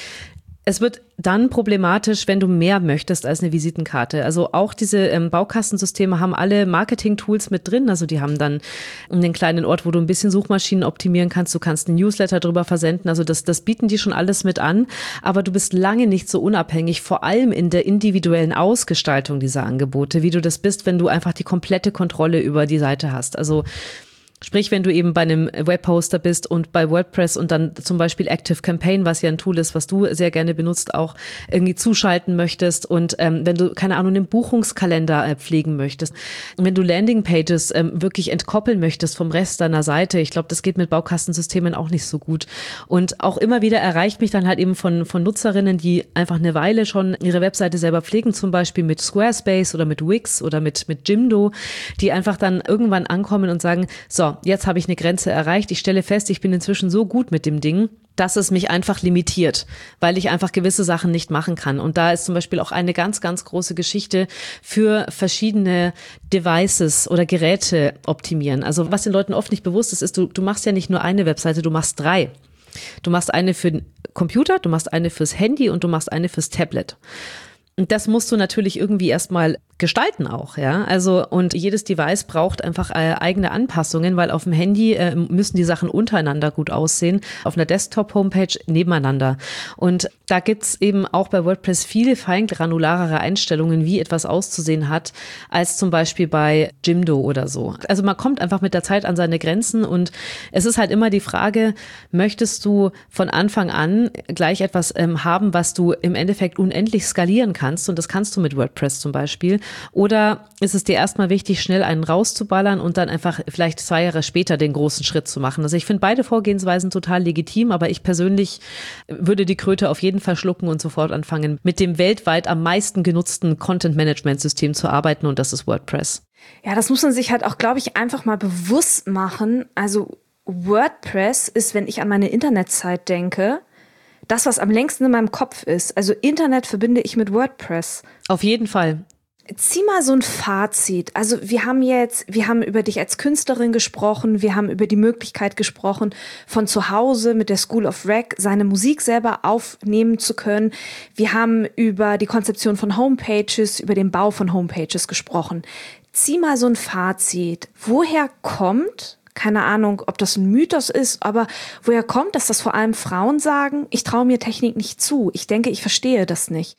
Es wird dann problematisch, wenn du mehr möchtest als eine Visitenkarte. Also auch diese ähm, Baukastensysteme haben alle Marketing-Tools mit drin. Also die haben dann einen kleinen Ort, wo du ein bisschen Suchmaschinen optimieren kannst. Du kannst einen Newsletter drüber versenden. Also das, das bieten die schon alles mit an. Aber du bist lange nicht so unabhängig, vor allem in der individuellen Ausgestaltung dieser Angebote, wie du das bist, wenn du einfach die komplette Kontrolle über die Seite hast. Also sprich, wenn du eben bei einem Webhoster bist und bei WordPress und dann zum Beispiel Active Campaign, was ja ein Tool ist, was du sehr gerne benutzt, auch irgendwie zuschalten möchtest und ähm, wenn du, keine Ahnung, einen Buchungskalender äh, pflegen möchtest, wenn du Landingpages ähm, wirklich entkoppeln möchtest vom Rest deiner Seite, ich glaube, das geht mit Baukastensystemen auch nicht so gut. Und auch immer wieder erreicht mich dann halt eben von, von Nutzerinnen, die einfach eine Weile schon ihre Webseite selber pflegen, zum Beispiel mit Squarespace oder mit Wix oder mit, mit Jimdo, die einfach dann irgendwann ankommen und sagen, so, jetzt habe ich eine Grenze erreicht. Ich stelle fest, ich bin inzwischen so gut mit dem Ding, dass es mich einfach limitiert, weil ich einfach gewisse Sachen nicht machen kann. Und da ist zum Beispiel auch eine ganz, ganz große Geschichte für verschiedene Devices oder Geräte optimieren. Also was den Leuten oft nicht bewusst ist, ist, du, du machst ja nicht nur eine Webseite, du machst drei. Du machst eine für den Computer, du machst eine fürs Handy und du machst eine fürs Tablet. Und das musst du natürlich irgendwie erstmal gestalten auch, ja. Also, und jedes Device braucht einfach äh, eigene Anpassungen, weil auf dem Handy äh, müssen die Sachen untereinander gut aussehen, auf einer Desktop-Homepage nebeneinander. Und da gibt's eben auch bei WordPress viele feingranularere Einstellungen, wie etwas auszusehen hat, als zum Beispiel bei Jimdo oder so. Also man kommt einfach mit der Zeit an seine Grenzen und es ist halt immer die Frage, möchtest du von Anfang an gleich etwas ähm, haben, was du im Endeffekt unendlich skalieren kannst, und das kannst du mit WordPress zum Beispiel. Oder ist es dir erstmal wichtig, schnell einen rauszuballern und dann einfach vielleicht zwei Jahre später den großen Schritt zu machen? Also ich finde beide Vorgehensweisen total legitim, aber ich persönlich würde die Kröte auf jeden Fall schlucken und sofort anfangen, mit dem weltweit am meisten genutzten Content-Management-System zu arbeiten, und das ist WordPress. Ja, das muss man sich halt auch, glaube ich, einfach mal bewusst machen. Also WordPress ist, wenn ich an meine Internetzeit denke, das, was am längsten in meinem Kopf ist. Also Internet verbinde ich mit WordPress. Auf jeden Fall. Zieh mal so ein Fazit. Also wir haben jetzt, wir haben über dich als Künstlerin gesprochen, wir haben über die Möglichkeit gesprochen, von zu Hause mit der School of Rec seine Musik selber aufnehmen zu können. Wir haben über die Konzeption von Homepages, über den Bau von Homepages gesprochen. Zieh mal so ein Fazit. Woher kommt, keine Ahnung, ob das ein Mythos ist, aber woher kommt, dass das vor allem Frauen sagen, ich traue mir Technik nicht zu, ich denke, ich verstehe das nicht?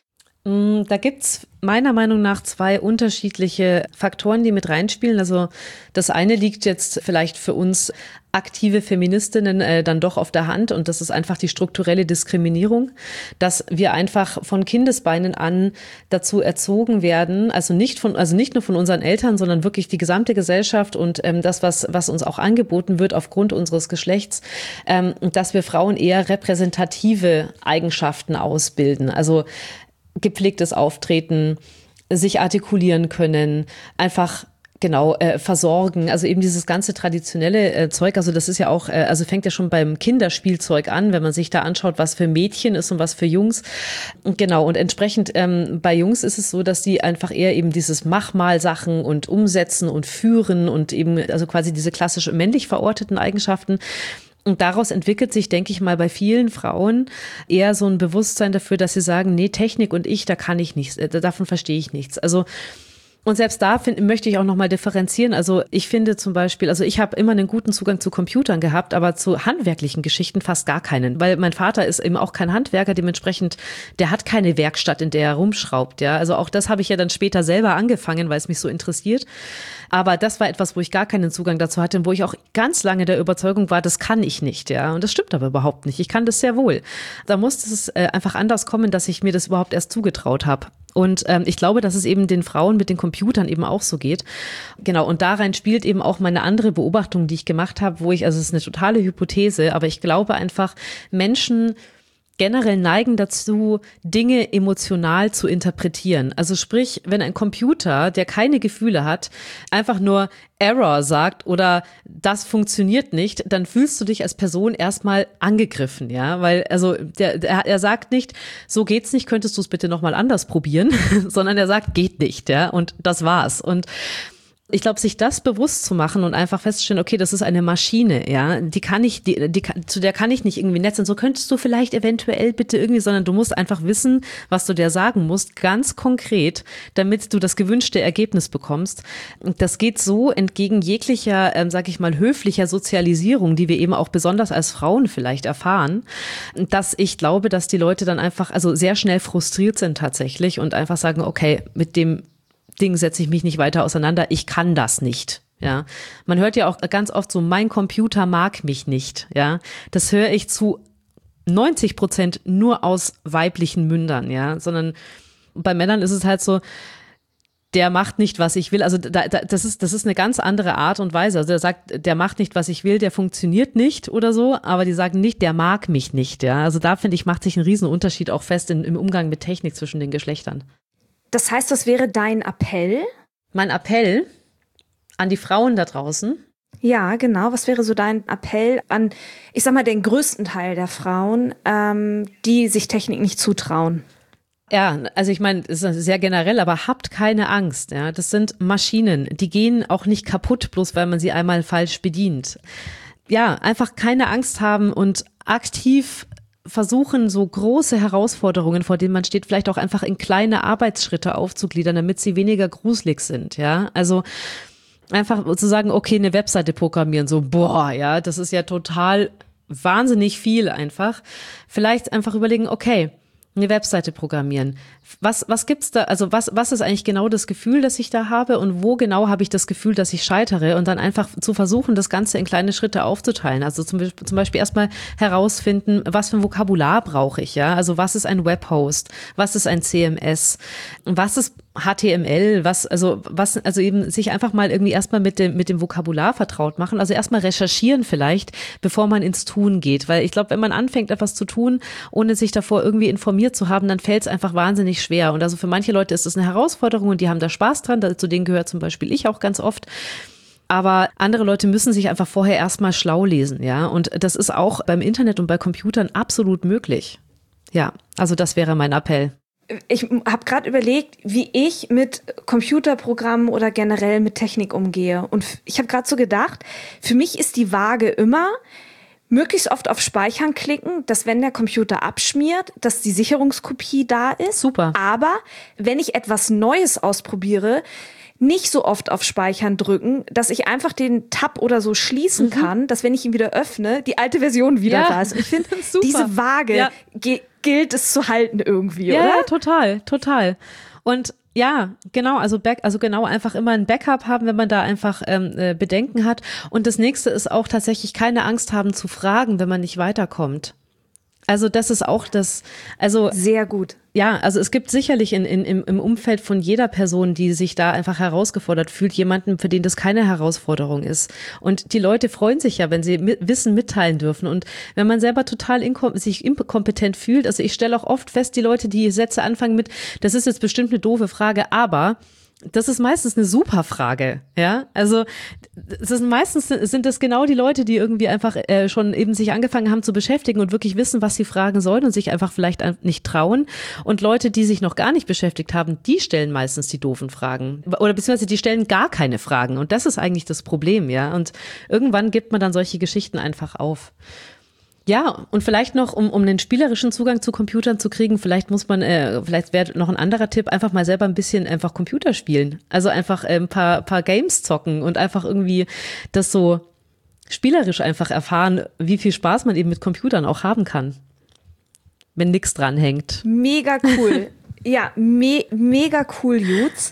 Da gibt's meiner Meinung nach zwei unterschiedliche Faktoren, die mit reinspielen. Also das eine liegt jetzt vielleicht für uns aktive Feministinnen äh, dann doch auf der Hand, und das ist einfach die strukturelle Diskriminierung, dass wir einfach von Kindesbeinen an dazu erzogen werden, also nicht von, also nicht nur von unseren Eltern, sondern wirklich die gesamte Gesellschaft und ähm, das, was was uns auch angeboten wird aufgrund unseres Geschlechts, ähm, dass wir Frauen eher repräsentative Eigenschaften ausbilden. Also gepflegtes Auftreten, sich artikulieren können, einfach genau äh, versorgen, also eben dieses ganze traditionelle äh, Zeug, also das ist ja auch, äh, also fängt ja schon beim Kinderspielzeug an, wenn man sich da anschaut, was für Mädchen ist und was für Jungs. Und genau, und entsprechend ähm, bei Jungs ist es so, dass die einfach eher eben dieses Mach-mal-Sachen und umsetzen und führen und eben, also quasi diese klassisch männlich verorteten Eigenschaften. Und daraus entwickelt sich, denke ich mal, bei vielen Frauen eher so ein Bewusstsein dafür, dass sie sagen, nee, Technik und ich, da kann ich nichts, davon verstehe ich nichts. Also und selbst da find, möchte ich auch nochmal differenzieren. Also ich finde zum Beispiel, also ich habe immer einen guten Zugang zu Computern gehabt, aber zu handwerklichen Geschichten fast gar keinen, weil mein Vater ist eben auch kein Handwerker, dementsprechend, der hat keine Werkstatt, in der er rumschraubt. Ja, also auch das habe ich ja dann später selber angefangen, weil es mich so interessiert. Aber das war etwas, wo ich gar keinen Zugang dazu hatte und wo ich auch ganz lange der Überzeugung war, das kann ich nicht. Ja, und das stimmt aber überhaupt nicht. Ich kann das sehr wohl. Da musste es äh, einfach anders kommen, dass ich mir das überhaupt erst zugetraut habe. Und ähm, ich glaube, dass es eben den Frauen mit den Computern eben auch so geht. Genau, und da rein spielt eben auch meine andere Beobachtung, die ich gemacht habe, wo ich, also es ist eine totale Hypothese, aber ich glaube einfach, Menschen generell neigen dazu, Dinge emotional zu interpretieren. Also sprich, wenn ein Computer, der keine Gefühle hat, einfach nur Error sagt oder das funktioniert nicht, dann fühlst du dich als Person erstmal angegriffen, ja, weil also der, der er sagt nicht, so geht's nicht, könntest du es bitte nochmal anders probieren, sondern er sagt, geht nicht, ja, und das war's. Und ich glaube, sich das bewusst zu machen und einfach festzustellen, okay, das ist eine Maschine, ja, die kann ich, die, die, zu der kann ich nicht irgendwie nett sein. So könntest du vielleicht eventuell bitte irgendwie, sondern du musst einfach wissen, was du der sagen musst, ganz konkret, damit du das gewünschte Ergebnis bekommst. Das geht so entgegen jeglicher, ähm, sag ich mal, höflicher Sozialisierung, die wir eben auch besonders als Frauen vielleicht erfahren, dass ich glaube, dass die Leute dann einfach, also sehr schnell frustriert sind tatsächlich und einfach sagen, okay, mit dem Ding setze ich mich nicht weiter auseinander, ich kann das nicht, ja. Man hört ja auch ganz oft so, mein Computer mag mich nicht, ja. Das höre ich zu neunzig Prozent nur aus weiblichen Mündern, ja, sondern bei Männern ist es halt so, der macht nicht, was ich will, also da, da, das ist, das ist eine ganz andere Art und Weise, also der sagt, der macht nicht, was ich will, der funktioniert nicht oder so, aber die sagen nicht, der mag mich nicht, ja. Also da finde ich, macht sich ein Riesenunterschied auch fest in, im Umgang mit Technik zwischen den Geschlechtern. Das heißt, was wäre dein Appell? Mein Appell an die Frauen da draußen? Ja, genau. Was wäre so dein Appell an, ich sag mal, den größten Teil der Frauen, ähm, die sich Technik nicht zutrauen? Ja, also ich meine, es ist sehr generell, aber habt keine Angst. Ja, das sind Maschinen, die gehen auch nicht kaputt, bloß weil man sie einmal falsch bedient. Ja, einfach keine Angst haben und aktiv versuchen, so große Herausforderungen, vor denen man steht, vielleicht auch einfach in kleine Arbeitsschritte aufzugliedern, damit sie weniger gruselig sind, ja. Also einfach zu sagen, okay, eine Webseite programmieren, so, boah, ja, das ist ja total wahnsinnig viel einfach. Vielleicht einfach überlegen, okay, eine Webseite programmieren. Was, was gibt's da, also was, was ist eigentlich genau das Gefühl, das ich da habe und wo genau habe ich das Gefühl, dass ich scheitere und dann einfach zu versuchen, das Ganze in kleine Schritte aufzuteilen. Also zum, zum Beispiel erstmal herausfinden, was für ein Vokabular brauche ich, ja? Also was ist ein Webhost? Was ist ein C M S? Was ist H T M L? Was, also, was, also eben sich einfach mal irgendwie erstmal mit dem, mit dem Vokabular vertraut machen. Also erstmal recherchieren vielleicht, bevor man ins Tun geht. Weil ich glaube, wenn man anfängt, etwas zu tun, ohne sich davor irgendwie informiert zu haben, dann fällt es einfach wahnsinnig schwer. Und also für manche Leute ist das eine Herausforderung und die haben da Spaß dran. Zu denen gehört zum Beispiel ich auch ganz oft. Aber andere Leute müssen sich einfach vorher erstmal schlau lesen, ja. Und das ist auch beim Internet und bei Computern absolut möglich. Ja, also das wäre mein Appell. Ich habe gerade überlegt, wie ich mit Computerprogrammen oder generell mit Technik umgehe. Und ich habe gerade so gedacht, für mich ist die Waage immer, möglichst oft auf Speichern klicken, dass wenn der Computer abschmiert, dass die Sicherungskopie da ist. Super. Aber wenn ich etwas Neues ausprobiere, nicht so oft auf Speichern drücken, dass ich einfach den Tab oder so schließen mhm. kann, dass wenn ich ihn wieder öffne, die alte Version wieder ja. da ist. Und ich finde, diese Waage ja. ge- gilt es zu halten irgendwie, ja, oder? Ja, total, total. Und ja, genau, also back, also genau einfach immer ein Backup haben, wenn man da einfach ähm, äh, Bedenken hat. Und das nächste ist auch tatsächlich keine Angst haben zu fragen, wenn man nicht weiterkommt. Also das ist auch das, also sehr gut. Ja, also es gibt sicherlich in, in, im Umfeld von jeder Person, die sich da einfach herausgefordert fühlt, jemanden, für den das keine Herausforderung ist. Und die Leute freuen sich ja, wenn sie mit, Wissen mitteilen dürfen. Und wenn man selber total inkom- sich inkompetent fühlt, also ich stelle auch oft fest, die Leute, die Sätze anfangen mit, das ist jetzt bestimmt eine doofe Frage, aber das ist meistens eine super Frage, ja. Also das ist meistens sind das genau die Leute, die irgendwie einfach äh, schon eben sich angefangen haben zu beschäftigen und wirklich wissen, was sie fragen sollen und sich einfach vielleicht nicht trauen. Und Leute, die sich noch gar nicht beschäftigt haben, die stellen meistens die doofen Fragen oder beziehungsweise die stellen gar keine Fragen. Und das ist eigentlich das Problem, ja. Und irgendwann gibt man dann solche Geschichten einfach auf. Ja, und vielleicht noch, um, um einen spielerischen Zugang zu Computern zu kriegen, vielleicht muss man, äh, vielleicht wäre noch ein anderer Tipp, einfach mal selber ein bisschen einfach Computer spielen. Also einfach äh, ein paar, paar Games zocken und einfach irgendwie das so spielerisch einfach erfahren, wie viel Spaß man eben mit Computern auch haben kann, wenn nichts dran hängt. Mega cool. Ja, me- mega cool, Jutz.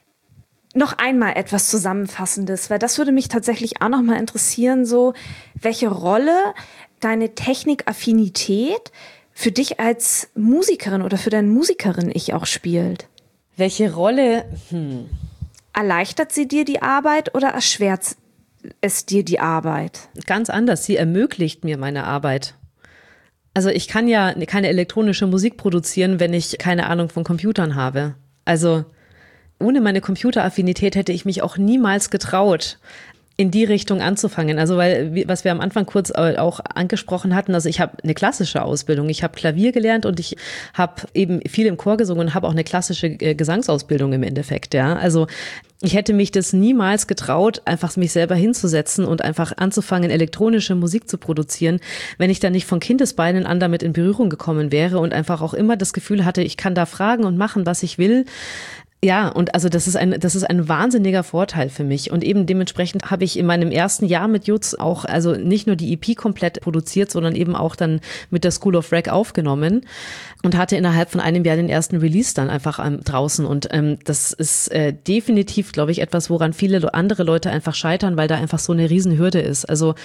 Noch einmal etwas Zusammenfassendes, weil das würde mich tatsächlich auch noch mal interessieren, so welche Rolle deine Technikaffinität für dich als Musikerin oder für deine Musikerin ich auch spielt. Welche Rolle? Hm. Erleichtert sie dir die Arbeit oder erschwert es dir die Arbeit? Ganz anders. Sie ermöglicht mir meine Arbeit. Also ich kann ja keine elektronische Musik produzieren, wenn ich keine Ahnung von Computern habe. Also ohne meine Computeraffinität hätte ich mich auch niemals getraut, in die Richtung anzufangen. Also weil, was wir am Anfang kurz auch angesprochen hatten, also ich habe eine klassische Ausbildung. Ich habe Klavier gelernt und ich habe eben viel im Chor gesungen und habe auch eine klassische Gesangsausbildung im Endeffekt. Ja, also ich hätte mich das niemals getraut, einfach mich selber hinzusetzen und einfach anzufangen, elektronische Musik zu produzieren, wenn ich dann nicht von Kindesbeinen an damit in Berührung gekommen wäre und einfach auch immer das Gefühl hatte, ich kann da fragen und machen, was ich will. Ja, und also das ist ein, das ist ein wahnsinniger Vorteil für mich. Und eben dementsprechend habe ich in meinem ersten Jahr mit Jutz auch, also nicht nur die E P komplett produziert, sondern eben auch dann mit der School of Rag aufgenommen und hatte innerhalb von einem Jahr den ersten Release dann einfach ähm, draußen. Und ähm, das ist äh, definitiv, glaube ich, etwas, woran viele andere Leute einfach scheitern, weil da einfach so eine Riesenhürde ist. Also,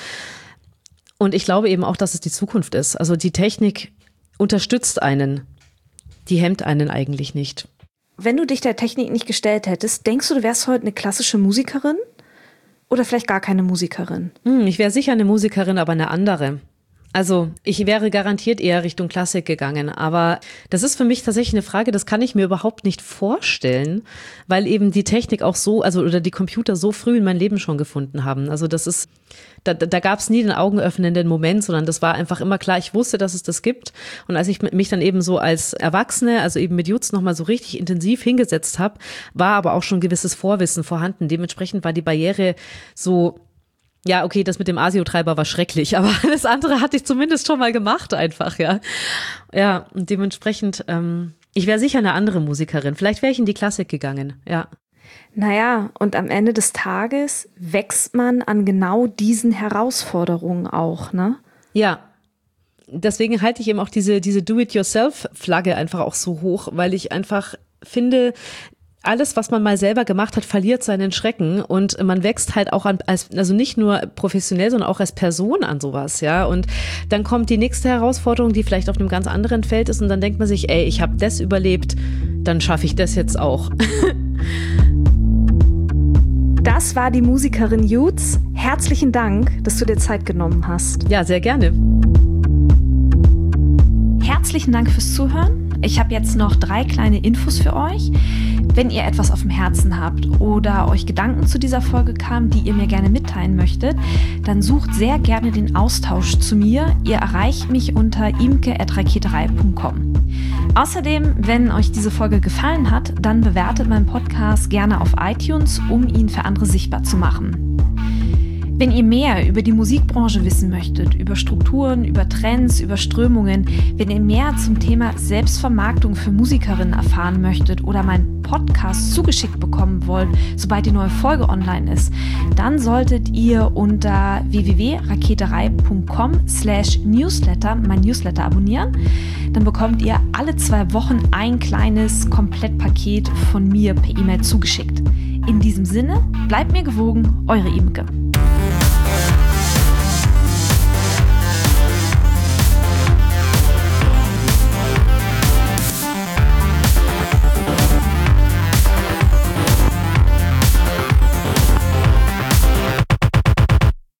und ich glaube eben auch, dass es die Zukunft ist. Also die Technik unterstützt einen, die hemmt einen eigentlich nicht. Wenn du dich der Technik nicht gestellt hättest, denkst du, du wärst heute eine klassische Musikerin? Oder vielleicht gar keine Musikerin? Hm, ich wäre sicher eine Musikerin, aber eine andere. Also ich wäre garantiert eher Richtung Klassik gegangen, aber das ist für mich tatsächlich eine Frage, das kann ich mir überhaupt nicht vorstellen, weil eben die Technik auch so, also oder die Computer so früh in mein Leben schon gefunden haben. Also das ist, da, da gab es nie den augenöffnenden Moment, sondern das war einfach immer klar, ich wusste, dass es das gibt. Und als ich mich dann eben so als Erwachsene, also eben mit Jutz nochmal so richtig intensiv hingesetzt habe, war aber auch schon ein gewisses Vorwissen vorhanden. Dementsprechend war die Barriere so, ja, okay, das mit dem ASIO-Treiber war schrecklich, aber alles andere hatte ich zumindest schon mal gemacht einfach, ja. Ja, und dementsprechend, ähm, ich wäre sicher eine andere Musikerin. Vielleicht wäre ich in die Klassik gegangen, ja. Naja, und am Ende des Tages wächst man an genau diesen Herausforderungen auch, ne? Ja. Deswegen halte ich eben auch diese, diese Do-it-yourself-Flagge einfach auch so hoch, weil ich einfach finde, alles, was man mal selber gemacht hat, verliert seinen Schrecken und man wächst halt auch an, als, also nicht nur professionell, sondern auch als Person an sowas, ja. Und dann kommt die nächste Herausforderung, die vielleicht auf einem ganz anderen Feld ist und dann denkt man sich, ey, ich habe das überlebt, dann schaffe ich das jetzt auch. Das war die Musikerin Jutz. Herzlichen Dank, dass du dir Zeit genommen hast. Ja, sehr gerne. Herzlichen Dank fürs Zuhören. Ich habe jetzt noch drei kleine Infos für euch. Wenn ihr etwas auf dem Herzen habt oder euch Gedanken zu dieser Folge kamen, die ihr mir gerne mitteilen möchtet, dann sucht sehr gerne den Austausch zu mir. Ihr erreicht mich unter imke at raketerei punkt com. Außerdem, wenn euch diese Folge gefallen hat, dann bewertet meinen Podcast gerne auf iTunes, um ihn für andere sichtbar zu machen. Wenn ihr mehr über die Musikbranche wissen möchtet, über Strukturen, über Trends, über Strömungen, wenn ihr mehr zum Thema Selbstvermarktung für Musikerinnen erfahren möchtet oder meinen Podcast zugeschickt bekommen wollt, sobald die neue Folge online ist, dann solltet ihr unter w w w punkt raketerei punkt com slash newsletter mein Newsletter abonnieren. Dann bekommt ihr alle zwei Wochen ein kleines Komplettpaket von mir per E-Mail zugeschickt. In diesem Sinne, bleibt mir gewogen, eure Imke.